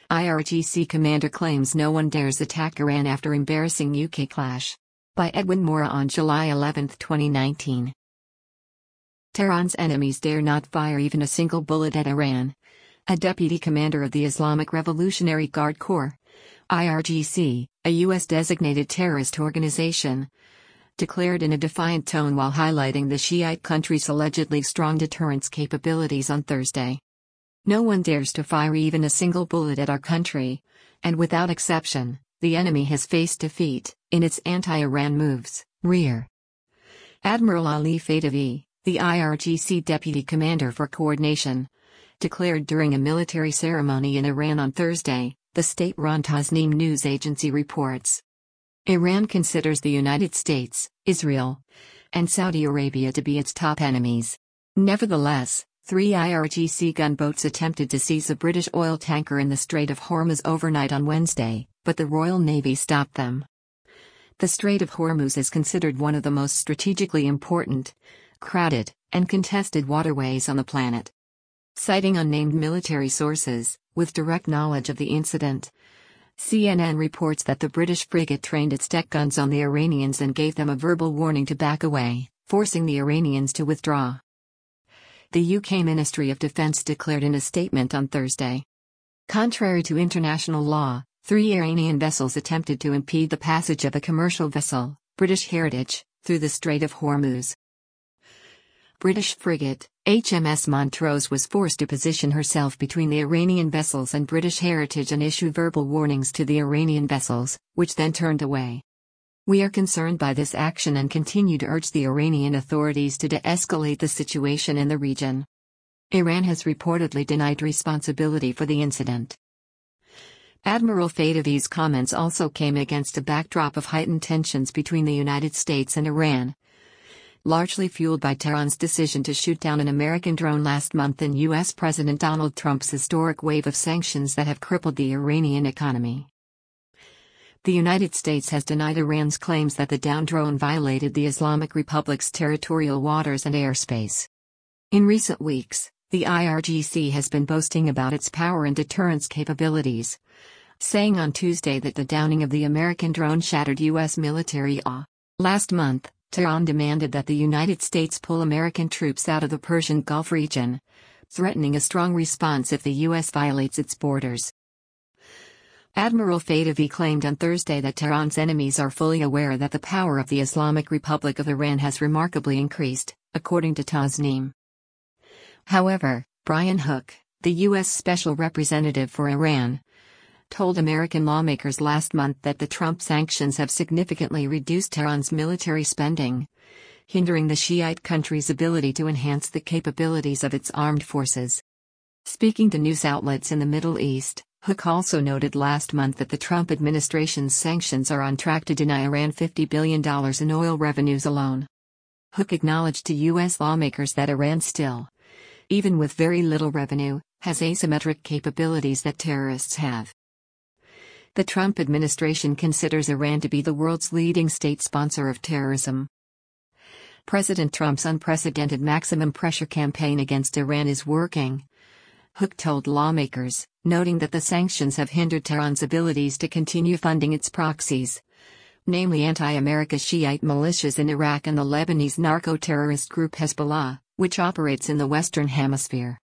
IRGC commander claims no one dares attack Iran after embarrassing UK clash. By Edwin Mora on July 11, 2019. Tehran's enemies dare not fire even a single bullet at Iran. A deputy commander of the Islamic Revolutionary Guard Corps, IRGC, a U.S.-designated terrorist organization, declared in a defiant tone while highlighting the Shiite country's allegedly strong deterrence capabilities on Thursday. No one dares to fire even a single bullet at our country, and without exception, the enemy has faced defeat in its anti-Iran moves. Rear Admiral Ali Fadavi, the IRGC deputy commander for coordination, declared during a military ceremony in Iran on Thursday, the state-run Tasnim news agency reports. Iran considers the United States, Israel, and Saudi Arabia to be its top enemies. Nevertheless, 3 IRGC gunboats attempted to seize a British oil tanker in the Strait of Hormuz overnight on Wednesday, but the Royal Navy stopped them. The Strait of Hormuz is considered one of the most strategically important, crowded, and contested waterways on the planet. Citing unnamed military sources, with direct knowledge of the incident, CNN reports that the British frigate trained its deck guns on the Iranians and gave them a verbal warning to back away, forcing the Iranians to withdraw. The UK Ministry of Defence declared in a statement on Thursday. Contrary to international law, 3 Iranian vessels attempted to impede the passage of a commercial vessel, British Heritage, through the Strait of Hormuz. British frigate, HMS Montrose, was forced to position herself between the Iranian vessels and British Heritage and issue verbal warnings to the Iranian vessels, which then turned away. We are concerned by this action and continue to urge the Iranian authorities to de-escalate the situation in the region. Iran has reportedly denied responsibility for the incident. Admiral Fadavi's comments also came against a backdrop of heightened tensions between the United States and Iran, largely fueled by Tehran's decision to shoot down an American drone last month and U.S. President Donald Trump's historic wave of sanctions that have crippled the Iranian economy. The United States has denied Iran's claims that the downed drone violated the Islamic Republic's territorial waters and airspace. In recent weeks, the IRGC has been boasting about its power and deterrence capabilities, saying on Tuesday that the downing of the American drone shattered U.S. military awe. Last month, Tehran demanded that the United States pull American troops out of the Persian Gulf region, threatening a strong response if the U.S. violates its borders. Admiral Fadavi claimed on Thursday that Tehran's enemies are fully aware that the power of the Islamic Republic of Iran has remarkably increased, according to Tasnim. However, Brian Hook, the U.S. Special Representative for Iran, told American lawmakers last month that the Trump sanctions have significantly reduced Tehran's military spending, hindering the Shiite country's ability to enhance the capabilities of its armed forces. Speaking to news outlets in the Middle East, Hook also noted last month that the Trump administration's sanctions are on track to deny Iran $50 billion in oil revenues alone. Hook acknowledged to U.S. lawmakers that Iran still, even with very little revenue, has asymmetric capabilities that terrorists have. The Trump administration considers Iran to be the world's leading state sponsor of terrorism. President Trump's unprecedented maximum pressure campaign against Iran is working, Hook told lawmakers, noting that the sanctions have hindered Tehran's abilities to continue funding its proxies, namely anti-America Shiite militias in Iraq and the Lebanese narco-terrorist group Hezbollah, which operates in the Western Hemisphere.